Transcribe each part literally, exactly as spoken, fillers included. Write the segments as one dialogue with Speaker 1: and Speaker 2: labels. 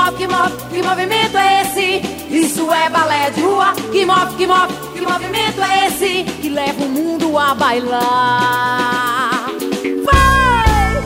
Speaker 1: move, que move, que movimento é esse? Isso é balé de rua. Que move, que move, que movimento é esse? Que leva o mundo a bailar. Vai!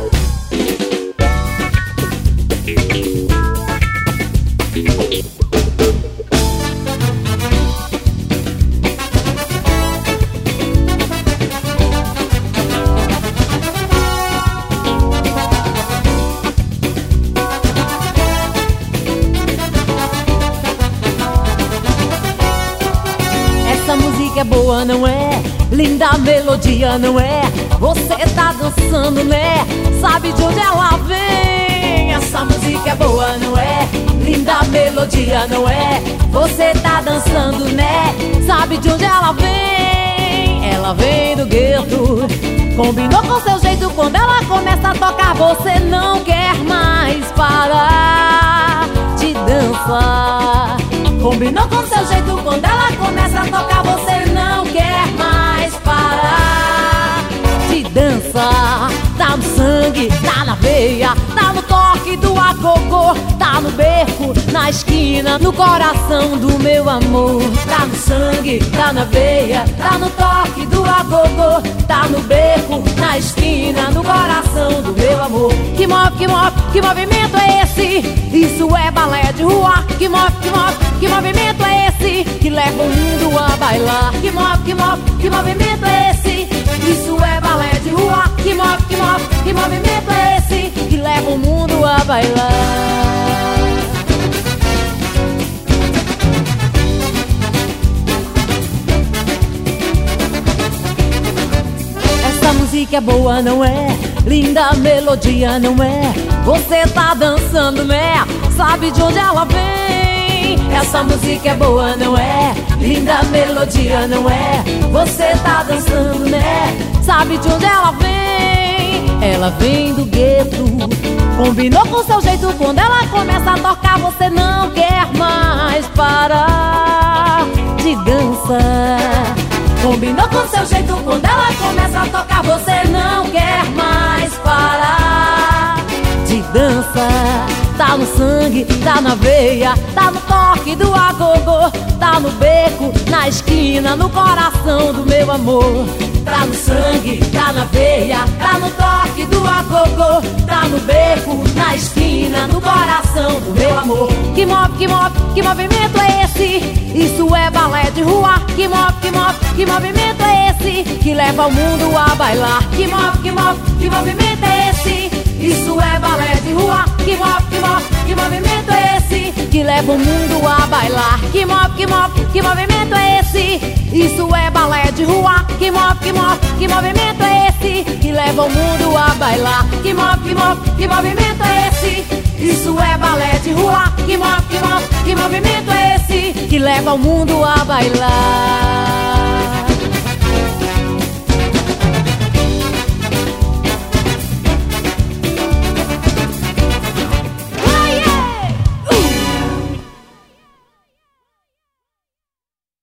Speaker 1: Essa música é boa, não é? Linda melodia, não é? Você tá dançando, né? Sabe de onde ela vem? Essa música é boa, não é? Linda melodia, não é? Você tá dançando, né? Sabe de onde ela vem? Ela vem do gueto. Combinou com seu jeito, quando ela começa a tocar você não quer mais parar de dançar. Combinou com seu jeito, quando ela começa a tocar você não quer mais parar de dançar. Tá no sangue, tá na veia, tá no toque do agogô, tá no beco, na esquina, no coração do meu amor. Tá no sangue, tá na veia, tá no toque do agogô, tá no beco, na esquina, no coração do meu amor. Que move, que move, que movimento é esse? Isso é balé de rua. Que move, que move, que movimento é esse? Que leva o mundo a bailar. Que move, que move, que movimento é esse? Isso é balé de rua. Que move, que move, que movimento é esse? Que leva o mundo a bailar. Essa música é boa, não é? Linda melodia, não é? Você tá dançando, né? Sabe de onde ela vem? Essa música é boa, não é? Linda melodia, não é? Você tá dançando, né? Sabe de onde ela vem? Ela vem do gueto. Combinou com seu jeito, quando ela começa a tocar você não quer mais parar de dançar. Combinou com seu jeito, quando ela começa a tocar você não quer mais parar de dançar. Tá no sangue, tá na veia, tá no toque do agogô, tá no beco, na esquina, no coração do meu amor. Tá no sangue, tá na veia, tá no toque do agogô, tá no beco, na esquina, no coração do meu amor. Que move, que move, que movimento é esse? Isso é balé de rua. Que move, que move, que movimento é esse? Que leva o mundo a bailar. Que move, que move, que movimento é esse? Isso é balé de rua. Que move, que move, que movimento é esse? Que leva o mundo a bailar. Que move, que move, que movimento é esse? Isso é balé de rua. Que move, que move, que movimento é esse? Que leva o mundo a bailar. Que move, que move, que movimento é esse? Isso é balé de rua. Que move, que move, que movimento é esse? Que leva o mundo a bailar.